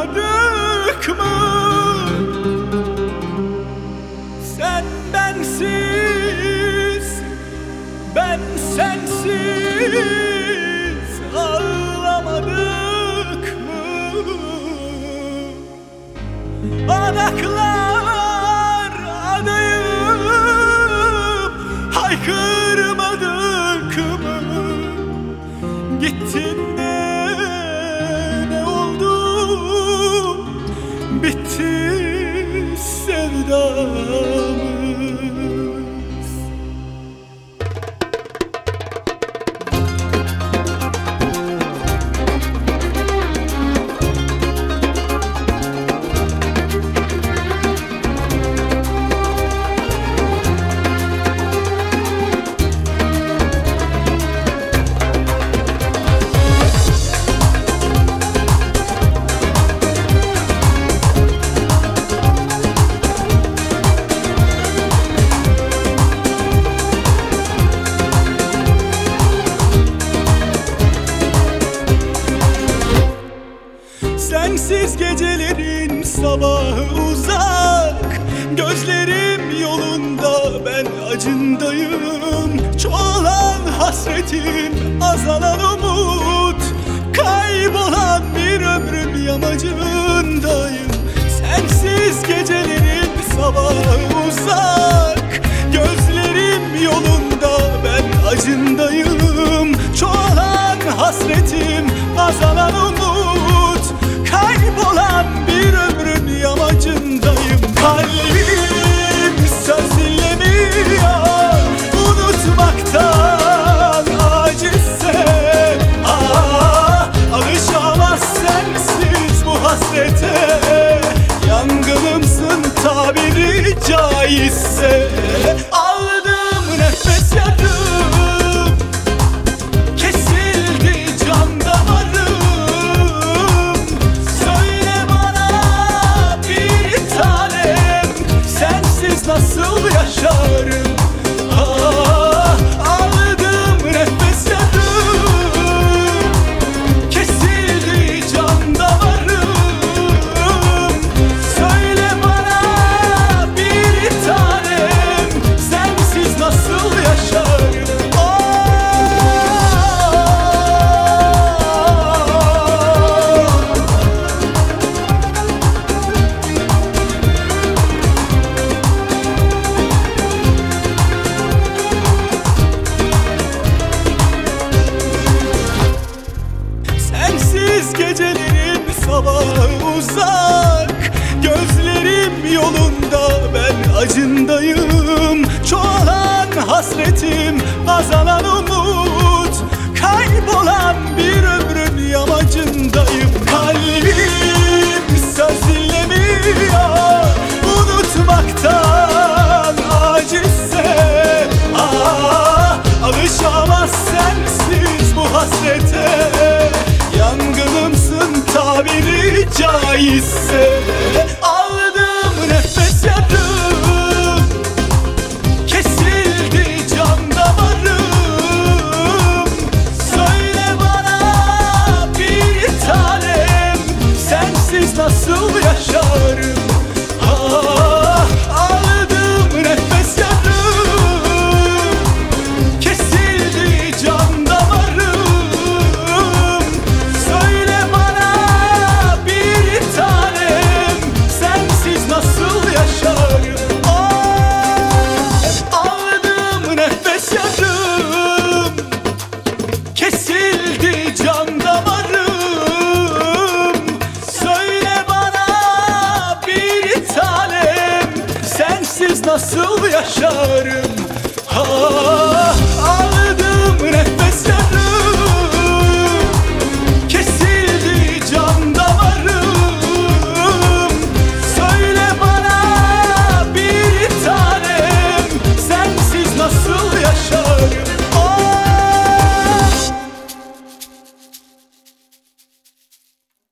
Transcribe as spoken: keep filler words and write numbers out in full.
kırmadık mı? Sen bensiz, ben sensiz ağlamadık mı? Adaklar adayıp haykırmadık mı? Gittin de ne oldu? Bitti sevdamız. Sensiz gecelerin sabahı uzak, gözlerim yolunda, ben acındayım. Çoğalan hasretim, azalan umut, kaybolan bir ömrün yamacındayım. Sensiz gecelerin sabahı uzak, gözlerim yolunda, ben acındayım. Çoğalan hasretim, azalan umut, kaybolan bir ömrün yamacındayım. Kalbim söz dinlemiyor, unutmaktan acizse. Ah, alışamaz sensiz bu hasrete, yangınımsın tabiri caizse. Aldığım nefes yarım, kesildi can damarım. Söyle bana bir tanem, sensiz nasıl yaşarım? Ah, aldığım nefes yarım, kesildi can damarım. Söyle bana bir tanem, sensiz nasıl yaşarım? Sensiz gecelerin sabahı uzak, gözlerim yolunda, ben acındayım. Çoğalan hasretim, azalan umut, kaybolan bir ömrün yamacındayım. Kalbim söz dinlemiyor, unutmaktan acizse. Ah, alışamaz sensiz bu hasrete, yangınımsın tabiri caizse. Aldığım nefes yarım, kesildi can damarım. Söyle bana bir tanem, sensiz nasıl yaşarım? Ah, aldığım nefes yarım, kesildi can damarım. Söyle bana bir tanem, sensiz nasıl yaşarım? Ah, aldığım nefes yarım, kesildi can damarım. Söyle bana bir tanem, sensiz nasıl yaşarım? Ah, ah.